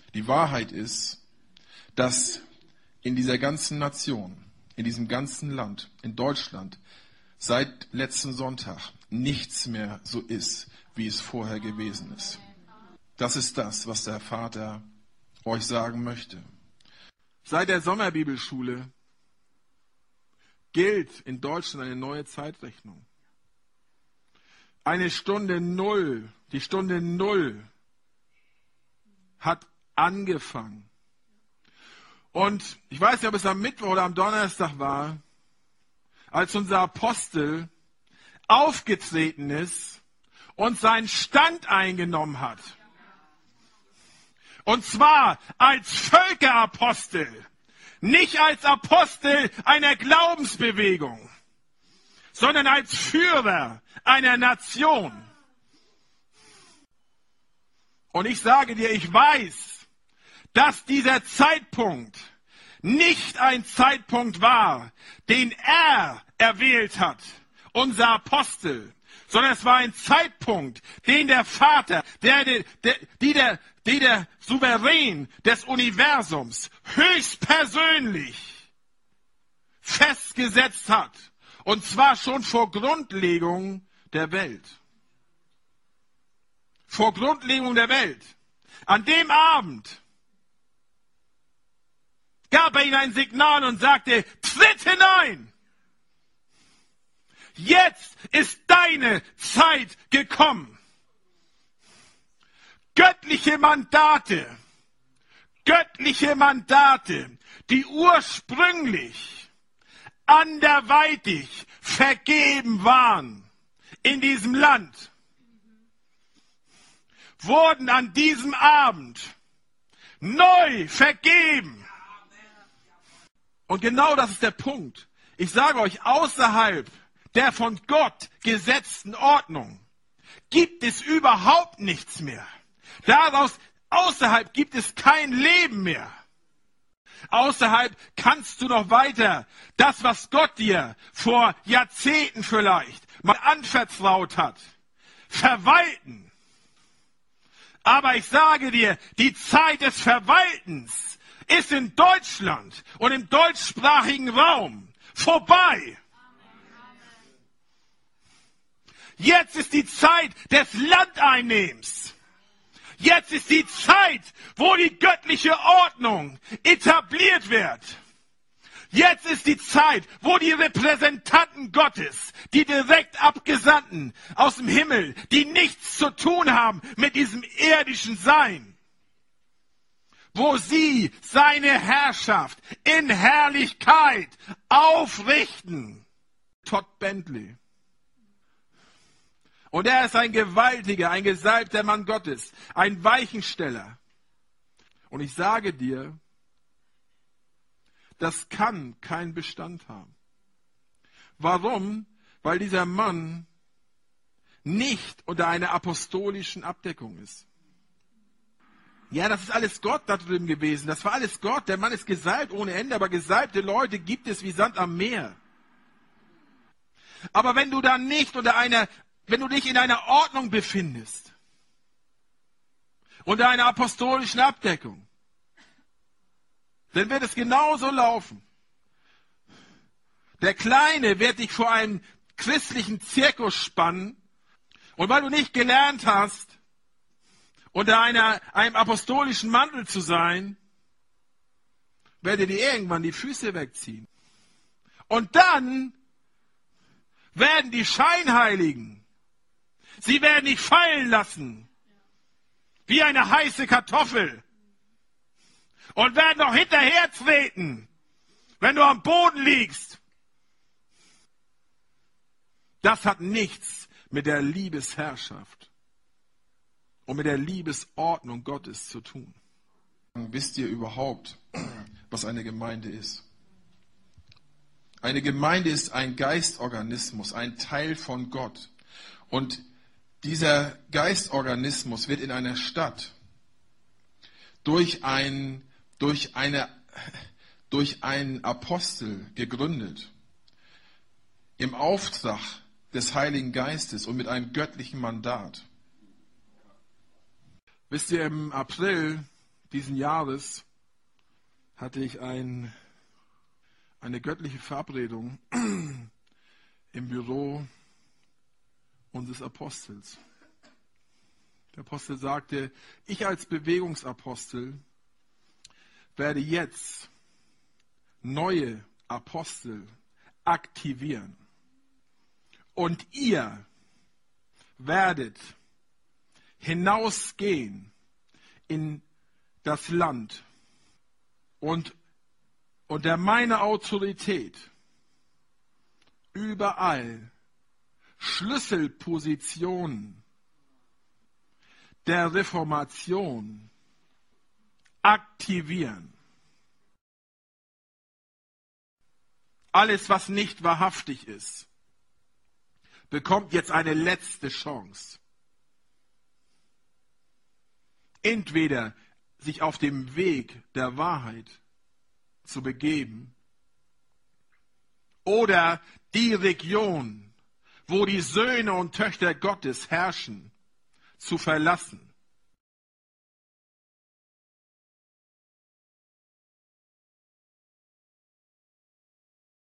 Die Wahrheit ist, dass in dieser ganzen Nation, in diesem ganzen Land, in Deutschland, seit letzten Sonntag nichts mehr so ist, wie es vorher gewesen ist. Das ist das, was der Vater euch sagen möchte. Seit der Sommerbibelschule gilt in Deutschland eine neue Zeitrechnung. Eine Stunde Null, die Stunde Null hat angefangen. Und ich weiß nicht, ob es am Mittwoch oder am Donnerstag war, als unser Apostel aufgetreten ist und seinen Stand eingenommen hat. Und zwar als Völkerapostel, nicht als Apostel einer Glaubensbewegung, sondern als Führer einer Nation. Und ich sage dir, ich weiß, dass dieser Zeitpunkt nicht ein Zeitpunkt war, den er erwählt hat, unser Apostel, sondern es war ein Zeitpunkt, den der Vater, der Souverän des Universums höchstpersönlich festgesetzt hat. Und zwar schon vor Grundlegung der Welt. Vor Grundlegung der Welt. An dem Abend gab er ihnen ein Signal und sagte, tritt hinein! Jetzt ist deine Zeit gekommen. Göttliche Mandate, die ursprünglich anderweitig vergeben waren in diesem Land, wurden an diesem Abend neu vergeben. Und genau das ist der Punkt. Ich sage euch, außerhalb der von Gott gesetzten Ordnung gibt es überhaupt nichts mehr. Außerhalb gibt es kein Leben mehr. Außerhalb kannst du noch weiter das, was Gott dir vor Jahrzehnten vielleicht mal anvertraut hat, verwalten. Aber ich sage dir, die Zeit des Verwaltens ist in Deutschland und im deutschsprachigen Raum vorbei. Jetzt ist die Zeit des Landeinnehmens. Jetzt ist die Zeit, wo die göttliche Ordnung etabliert wird. Jetzt ist die Zeit, wo die Repräsentanten Gottes, die direkt Abgesandten aus dem Himmel, die nichts zu tun haben mit diesem irdischen Sein, wo sie seine Herrschaft in Herrlichkeit aufrichten. Todd Bentley. Und er ist ein gewaltiger, ein gesalbter Mann Gottes, ein Weichensteller. Und ich sage dir, das kann keinen Bestand haben. Warum? Weil dieser Mann nicht unter einer apostolischen Abdeckung ist. Ja, das ist alles Gott da drüben gewesen. Das war alles Gott. Der Mann ist gesalbt ohne Ende, aber gesalbte Leute gibt es wie Sand am Meer. Aber wenn du dann nicht wenn du dich in einer Ordnung befindest, unter einer apostolischen Abdeckung, dann wird es genauso laufen. Der Kleine wird dich vor einem christlichen Zirkus spannen und weil du nicht gelernt hast, unter einem apostolischen Mantel zu sein, werde dir irgendwann die Füße wegziehen. Und dann werden die Scheinheiligen, sie werden dich fallen lassen, wie eine heiße Kartoffel. Und werden noch hinterher treten, wenn du am Boden liegst. Das hat nichts mit der Liebesherrschaft und mit der Liebesordnung Gottes zu tun. Wisst ihr überhaupt, was eine Gemeinde ist? Eine Gemeinde ist ein Geistorganismus, ein Teil von Gott. Und dieser Geistorganismus wird in einer Stadt durch einen Apostel gegründet, im Auftrag des Heiligen Geistes und mit einem göttlichen Mandat. Wisst ihr, im April diesen Jahres hatte ich eine göttliche Verabredung im Büro unseres Apostels. Der Apostel sagte, ich als Bewegungsapostel werde jetzt neue Apostel aktivieren. Und ihr werdet hinausgehen in das Land und unter meiner Autorität überall Schlüsselpositionen der Reformation aktivieren. Alles, was nicht wahrhaftig ist, bekommt jetzt eine letzte Chance. Entweder sich auf dem Weg der Wahrheit zu begeben oder die Region, wo die Söhne und Töchter Gottes herrschen, zu verlassen.